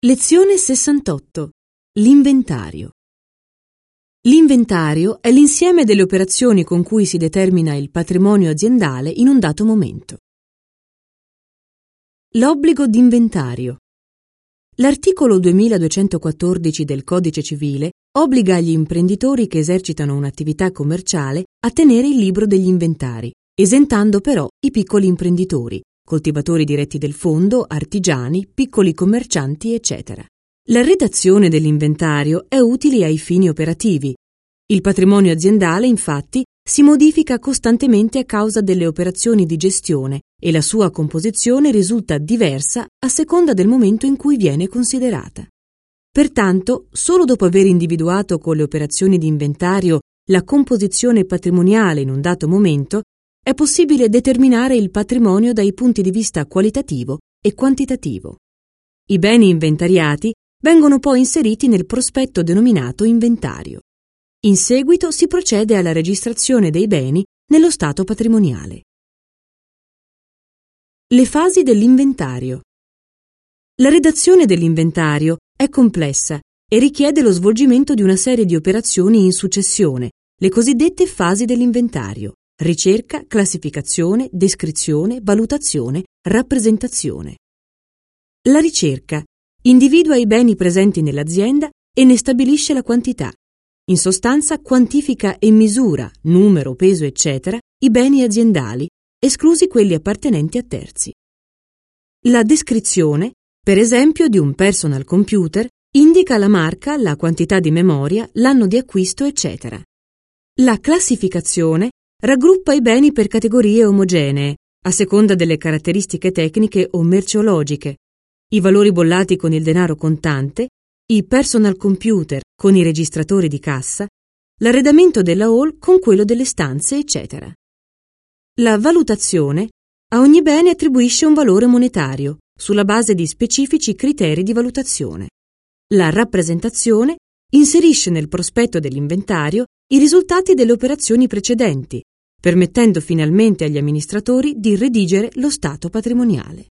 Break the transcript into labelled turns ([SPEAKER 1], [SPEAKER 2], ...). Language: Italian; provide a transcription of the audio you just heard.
[SPEAKER 1] Lezione 68. L'inventario. L'inventario è l'insieme delle operazioni con cui si determina il patrimonio aziendale in un dato momento. L'obbligo d'inventario. L'articolo 2214 del Codice Civile obbliga gli imprenditori che esercitano un'attività commerciale a tenere il libro degli inventari, esentando però i piccoli imprenditori, coltivatori diretti del fondo, artigiani, piccoli commercianti, eccetera. La redazione dell'inventario è utile ai fini operativi. Il patrimonio aziendale, infatti, si modifica costantemente a causa delle operazioni di gestione e la sua composizione risulta diversa a seconda del momento in cui viene considerata. Pertanto, solo dopo aver individuato con le operazioni di inventario la composizione patrimoniale in un dato momento, è possibile determinare il patrimonio dai punti di vista qualitativo e quantitativo. I beni inventariati vengono poi inseriti nel prospetto denominato inventario. In seguito si procede alla registrazione dei beni nello stato patrimoniale. Le fasi dell'inventario. La redazione dell'inventario è complessa e richiede lo svolgimento di una serie di operazioni in successione, le cosiddette fasi dell'inventario: ricerca, classificazione, descrizione, valutazione, rappresentazione. La ricerca individua i beni presenti nell'azienda e ne stabilisce la quantità. In sostanza quantifica e misura, numero, peso, eccetera, i beni aziendali, esclusi quelli appartenenti a terzi. La descrizione, per esempio di un personal computer, indica la marca, la quantità di memoria, l'anno di acquisto, eccetera. La classificazione raggruppa i beni per categorie omogenee, a seconda delle caratteristiche tecniche o merceologiche, i valori bollati con il denaro contante, i personal computer con i registratori di cassa, l'arredamento della hall con quello delle stanze, eccetera. La valutazione a ogni bene attribuisce un valore monetario, sulla base di specifici criteri di valutazione. La rappresentazione inserisce nel prospetto dell'inventario i risultati delle operazioni precedenti, permettendo finalmente agli amministratori di redigere lo stato patrimoniale.